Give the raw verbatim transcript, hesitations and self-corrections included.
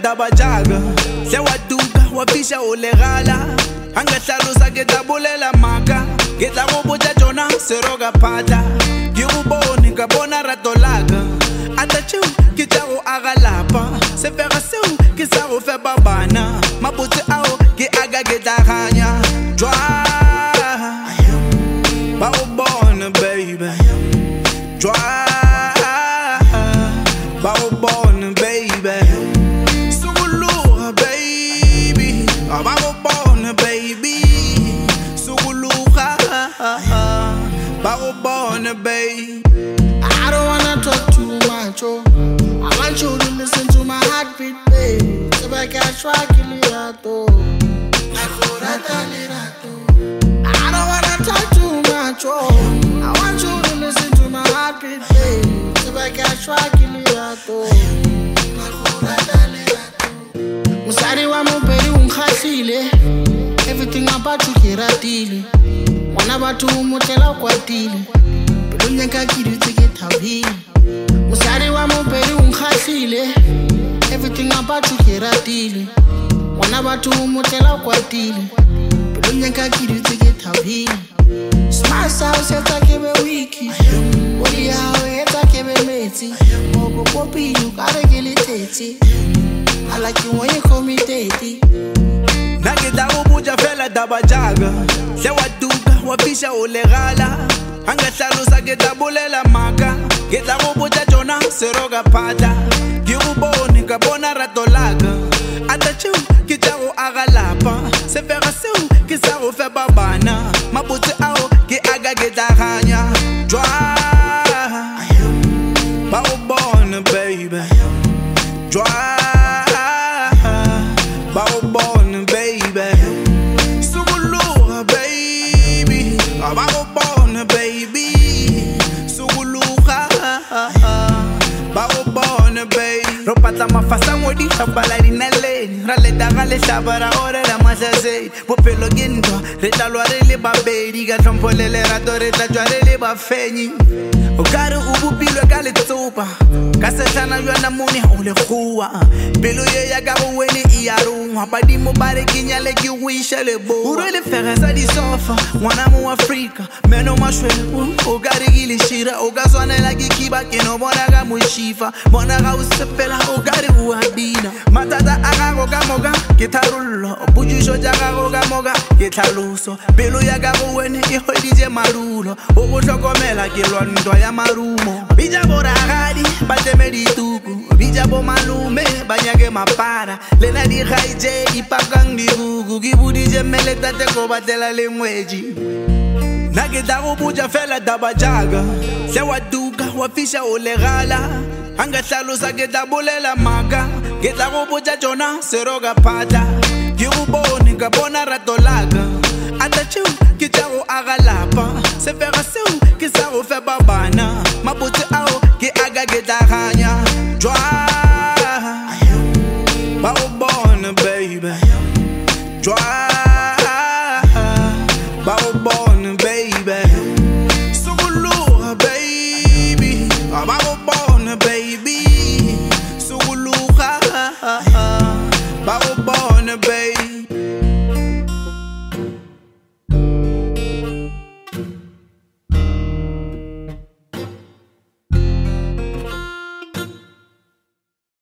daba jaga se wa duka wa fisha o legala anga hlalosa ke tabulela maka ke tla go botsa jona se roga phata ke go bone ka bona rato laka ata tšeo ke tša go aga lapa se fega seo ke sa go fepa bana mabotse ao ke aga ke tlaganya jwa ba go bona baby jwa ba go bona baby sukuluga baby ba go bona baby sukuluga ba go bona baby. I don't wanna talk too much, oh. I want you to listen to my heartbeat, babe. So I can try kill you out, oh. I don't wanna talk too much, oh. I want you to listen to my heartbeat, babe. So I can try kill you out, oh. Musari wa mopedi unkhahlile. Everything about you kiratile. Wana batho motlela kwatile. Nyaka kidutse ke thabile Musari wa mopedi unkhahlile Everything about you ke ratile Wana batho motlela kwatile Pelo nyaka kidutse ke thabile Smart sauce etsa ke be wiki Body hao etsa ke be metsi Moko popi ka re ke le tete I like you when you call me daddy Nake da go botsa fela daba jaga se wa duka wa fisha o legala anga hlalosa ke tabulela maka ke tla go botsa jona se roga phata ke go bone ka bona rato laka ata tšeo ke tša go aga lapa se fega seo ke sa go fepa bana mabotse ao ke aga ke tlaganya jwa ba go bona baby jwa ba go bona baby sukuluga baby ba go bona baby sukuluga ba go bona baby ro patla mafasa ngodi tabala dinaleni ra le daga le hlabara ore la mahlasei bophelo ke ntwa re tla lwa re le babedi ka tlhompho le lerato re tla tswa re le bafenyi o kare o bopilwe ka letsopa ka setlhana jwana mone o le goa pelo ye ya ka go wene e ya rongwa badimo ba re ke nyale ke go isha le bo o rwele fege sa disofa ngwana mo Afrika meno mashwele o kare ke le shira o ka swanela ke kiba ke no bona ka moshifa bona ga o sepela o kare o a bina matata a gago ka moka ke tharollo botšišo tša gago ka moka ke tlhaloso pelo ya ka go wene e hweditše marulo o go hlokomela ke lwantwa ya marumo bija boragadi ba teme dituku bija bo malume ba nyake mapara lena di gaitše ipakang dibuku ke boditše meletate ko batlela le ngwetši nna ke tla go botsa fela daba jaga se wa duka wa fisha o legala anga hlalosa ke tla bolela maka ke tla go botsa jona se roga phata ke go bone ka bona rato laka ata tšeo ke tša go aga lapa se fega seo ke sa go fepa bana mabotse ao ke aga ke tlaganya